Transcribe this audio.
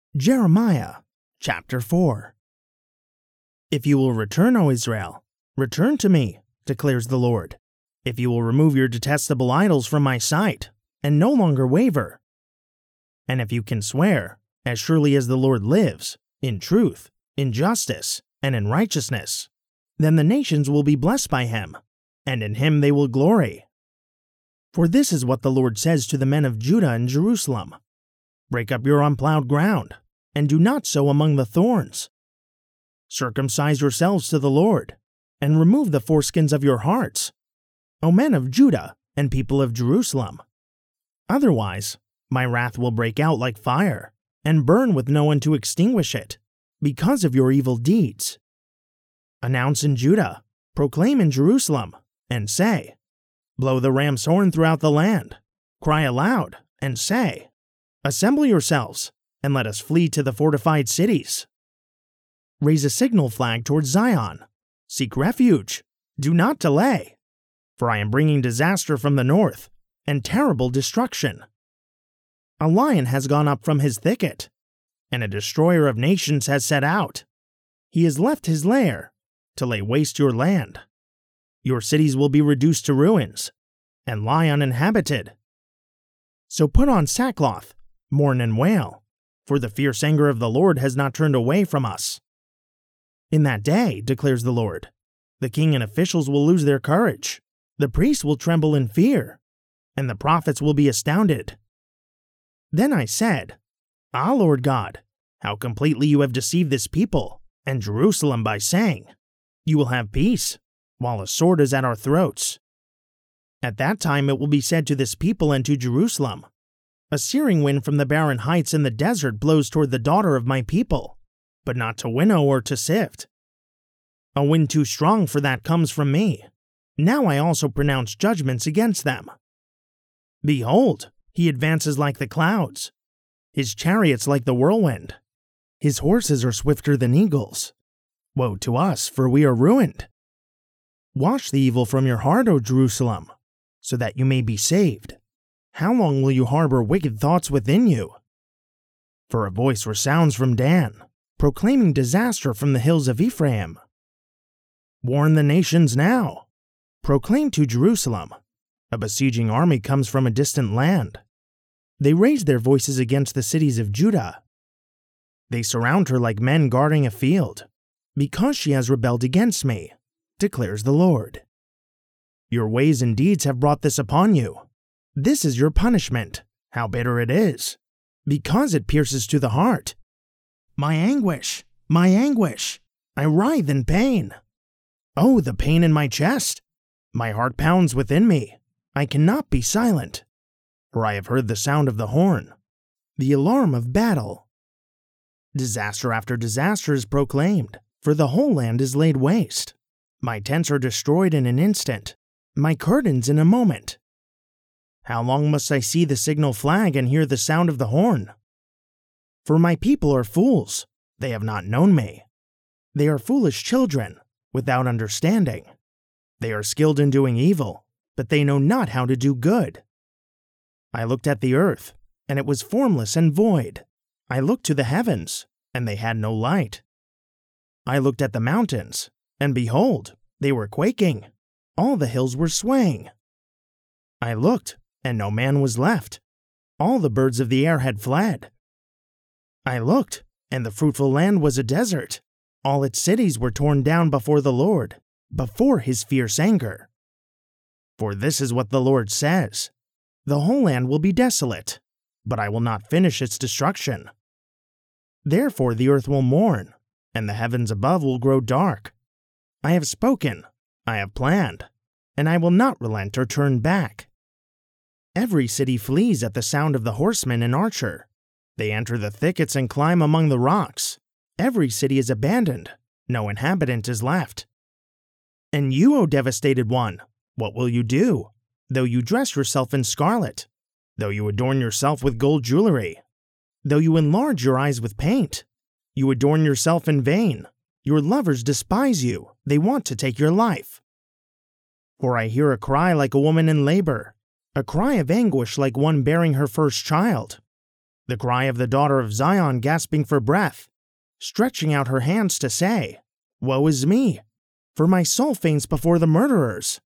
Jeremiah chapter 4. If you will return, O Israel, return to me, declares the Lord. If you will remove your detestable idols from my sight, and no longer waver. And if you can swear, as surely as the Lord lives, in truth, in justice, and in righteousness, then the nations will be blessed by him, and in him they will glory. For this is what the Lord says to the men of Judah and Jerusalem: break up your unplowed ground, and do not sow among the thorns. Circumcise yourselves to the Lord, and remove the foreskins of your hearts, O men of Judah and people of Jerusalem. Otherwise, my wrath will break out like fire, and burn with no one to extinguish it, because of your evil deeds. Announce in Judah, proclaim in Jerusalem, and say, blow the ram's horn throughout the land, cry aloud, and say, assemble yourselves, and let us flee to the fortified cities. Raise a signal flag towards Zion. Seek refuge. Do not delay. For I am bringing disaster from the north, and terrible destruction. A lion has gone up from his thicket, and a destroyer of nations has set out. He has left his lair to lay waste your land. Your cities will be reduced to ruins, and lie uninhabited. So put on sackcloth, mourn and wail, for the fierce anger of the Lord has not turned away from us. In that day, declares the Lord, the king and officials will lose their courage, the priests will tremble in fear, and the prophets will be astounded. Then I said, Ah, Lord God, how completely you have deceived this people and Jerusalem by saying, you will have peace, while a sword is at our throats. At that time it will be said to this people and to Jerusalem, a searing wind from the barren heights in the desert blows toward the daughter of my people, but not to winnow or to sift. A wind too strong for that comes from me. Now I also pronounce judgments against them. Behold, he advances like the clouds, his chariots like the whirlwind. His horses are swifter than eagles. Woe to us, for we are ruined. Wash the evil from your heart, O Jerusalem, so that you may be saved. How long will you harbor wicked thoughts within you? For a voice resounds from Dan, proclaiming disaster from the hills of Ephraim. Warn the nations now. Proclaim to Jerusalem, a besieging army comes from a distant land. They raise their voices against the cities of Judah. They surround her like men guarding a field, because she has rebelled against me, declares the Lord. Your ways and deeds have brought this upon you. This is your punishment, how bitter it is, because it pierces to the heart. My anguish, I writhe in pain. Oh, the pain in my chest! My heart pounds within me. I cannot be silent, for I have heard the sound of the horn, the alarm of battle. Disaster after disaster is proclaimed, for the whole land is laid waste. My tents are destroyed in an instant, my curtains in a moment. How long must I see the signal flag and hear the sound of the horn? For my people are fools, they have not known me. They are foolish children, without understanding. They are skilled in doing evil, but they know not how to do good. I looked at the earth, and it was formless and void. I looked to the heavens, and they had no light. I looked at the mountains, and behold, they were quaking. All the hills were swaying. I looked, and no man was left. All the birds of the air had fled. I looked, and the fruitful land was a desert. All its cities were torn down before the Lord, before his fierce anger. For this is what the Lord says: the whole land will be desolate, but I will not finish its destruction. Therefore the earth will mourn, and the heavens above will grow dark. I have spoken, I have planned, and I will not relent or turn back. Every city flees at the sound of the horseman and archer. They enter the thickets and climb among the rocks. Every city is abandoned, no inhabitant is left. And you, O devastated one, what will you do, though you dress yourself in scarlet, though you adorn yourself with gold jewelry, though you enlarge your eyes with paint? You adorn yourself in vain. Your lovers despise you, they want to take your life. For I hear a cry like a woman in labor, a cry of anguish like one bearing her first child. the cry of the daughter of Zion gasping for breath, stretching out her hands to say, "Woe is me! For my soul faints before the murderers."